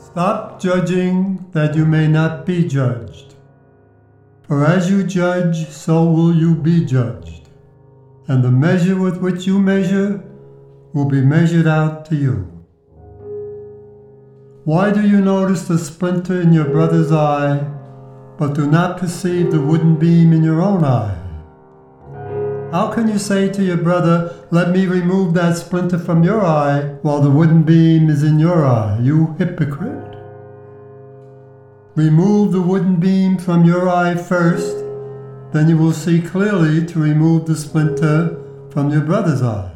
Stop judging that you may not be judged. For as you judge, so will you be judged, and the measure with which you measure will be measured out to you. Why do you notice the splinter in your brother's eye, but do not perceive the wooden beam in your own eye? How can you say to your brother, "Let me remove that splinter from your eye," while the wooden beam is in your eye, you hypocrite? Remove the wooden beam from your eye first, then you will see clearly to remove the splinter from your brother's eye.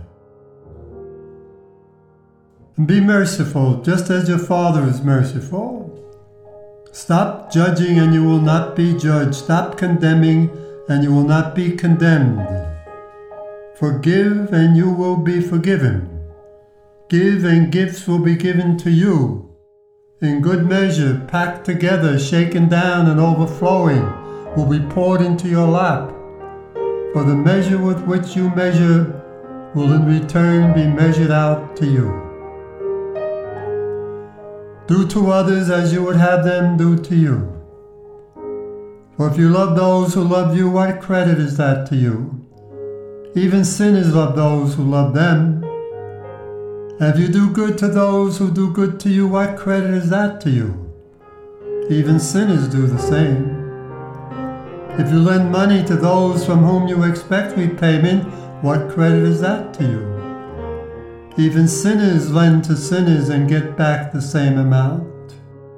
And be merciful, just as your Father is merciful. Stop judging and you will not be judged. Stop condemning and you will not be condemned. Forgive and you will be forgiven. Give and gifts will be given to you. In good measure, packed together, shaken down and overflowing, will be poured into your lap. For the measure with which you measure will in return be measured out to you. Do to others as you would have them do to you. For if you love those who love you, what credit is that to you? Even sinners love those who love them. If you do good to those who do good to you, what credit is that to you? Even sinners do the same. If you lend money to those from whom you expect repayment, what credit is that to you? Even sinners lend to sinners and get back the same amount.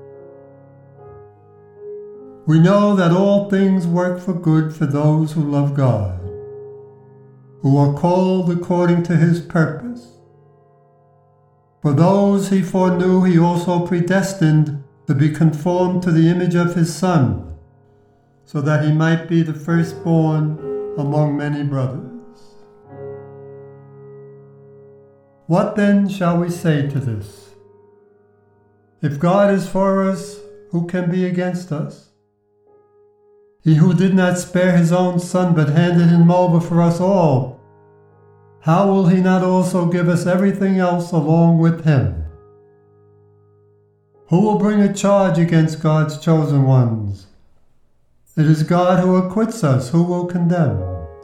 We know that all things work for good for those who love God, who are called according to His purpose. For those He foreknew, He also predestined to be conformed to the image of His Son, so that He might be the firstborn among many brothers. What then shall we say to this? If God is for us, who can be against us? He who did not spare His own Son, but handed Him over for us all, how will He not also give us everything else along with Him? Who will bring a charge against God's chosen ones? It is God who acquits us. Who will condemn?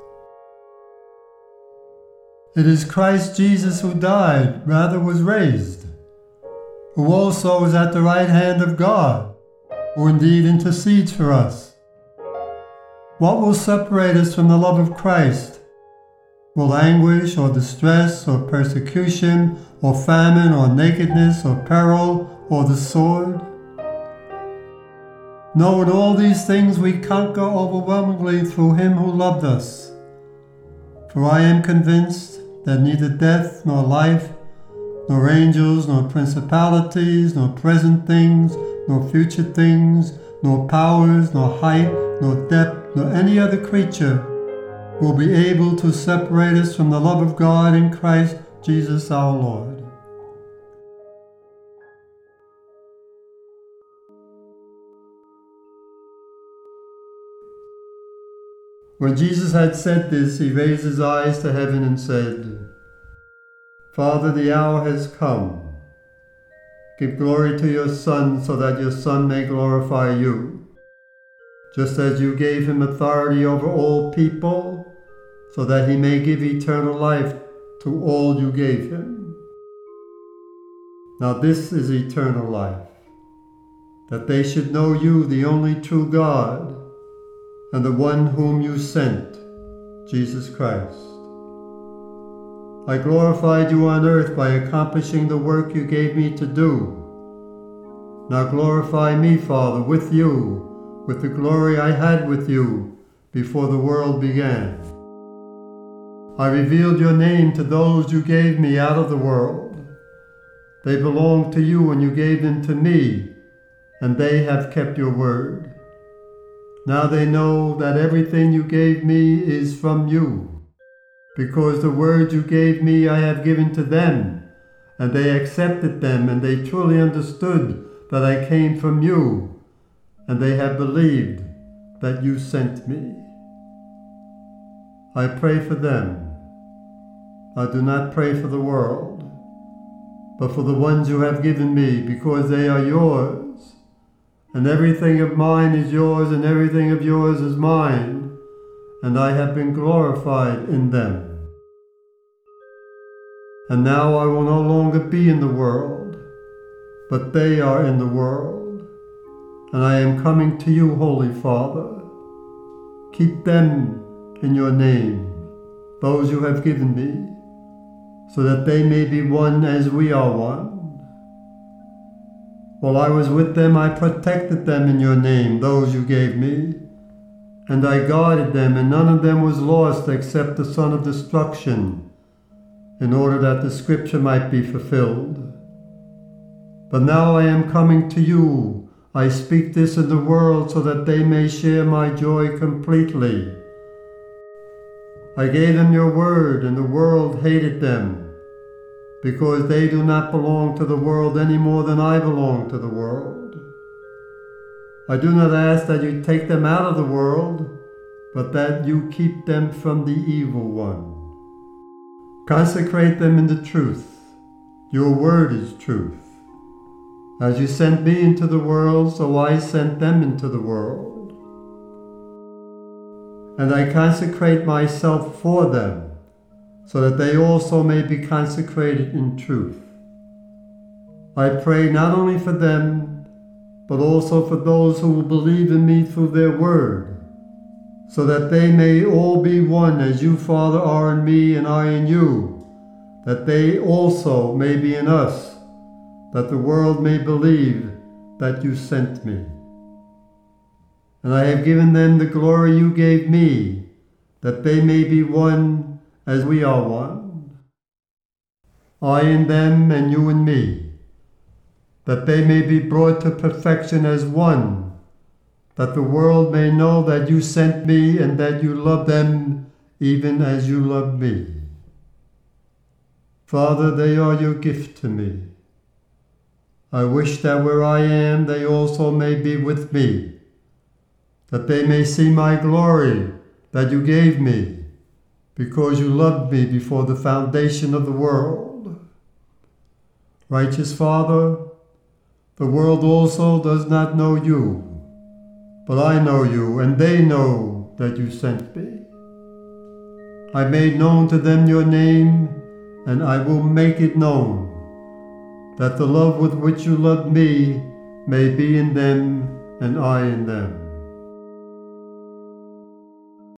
It is Christ Jesus who died, rather was raised, who also is at the right hand of God, who indeed intercedes for us. What will separate us from the love of Christ? Will anguish or distress or persecution or famine or nakedness or peril or the sword? No, in all these things we conquer overwhelmingly through Him who loved us. For I am convinced that neither death nor life, nor angels, nor principalities, nor present things, nor future things, nor powers, nor height, nor depth, nor any other creature will be able to separate us from the love of God in Christ Jesus our Lord. When Jesus had said this, He raised His eyes to heaven and said, Father, the hour has come. Give glory to your Son, so that your Son may glorify you, just as you gave Him authority over all people, so that He may give eternal life to all you gave Him. Now this is eternal life, that they should know you, the only true God, and the one whom you sent, Jesus Christ. I glorified you on earth by accomplishing the work you gave me to do. Now glorify me, Father, with you, with the glory I had with you before the world began. I revealed your name to those you gave me out of the world. They belonged to you and you gave them to me, and they have kept your word. Now they know that everything you gave me is from you, because the words you gave me I have given to them, and they accepted them, and they truly understood that I came from you, and they have believed that you sent me. I pray for them. I do not pray for the world, but for the ones you have given me, because they are yours. And everything of mine is yours, and everything of yours is mine, and I have been glorified in them. And now I will no longer be in the world, but they are in the world, and I am coming to you, Holy Father. Keep them in your name, those you have given me, so that they may be one as we are one. While I was with them, I protected them in your name, those you gave me, and I guarded them, and none of them was lost except the son of destruction, in order that the scripture might be fulfilled. But now I am coming to you. I speak this in the world so that they may share my joy completely. I gave them your word, and the world hated them, because they do not belong to the world any more than I belong to the world. I do not ask that you take them out of the world, but that you keep them from the evil one. Consecrate them in the truth. Your word is truth. As you sent me into the world, so I sent them into the world. And I consecrate myself for them, so that they also may be consecrated in truth. I pray not only for them, but also for those who will believe in me through their word, so that they may all be one as you, Father, are in me and I in you, that they also may be in us, that the world may believe that you sent me. And I have given them the glory you gave me, that they may be one as we are one. I in them and you in me, that they may be brought to perfection as one, that the world may know that you sent me and that you love them even as you loved me. Father, they are your gift to me. I wish that where I am, they also may be with me, that they may see my glory that you gave me, because you loved me before the foundation of the world. Righteous Father, the world also does not know you, but I know you, and they know that you sent me. I made known to them your name, and I will make it known, that the love with which you loved me may be in them and I in them.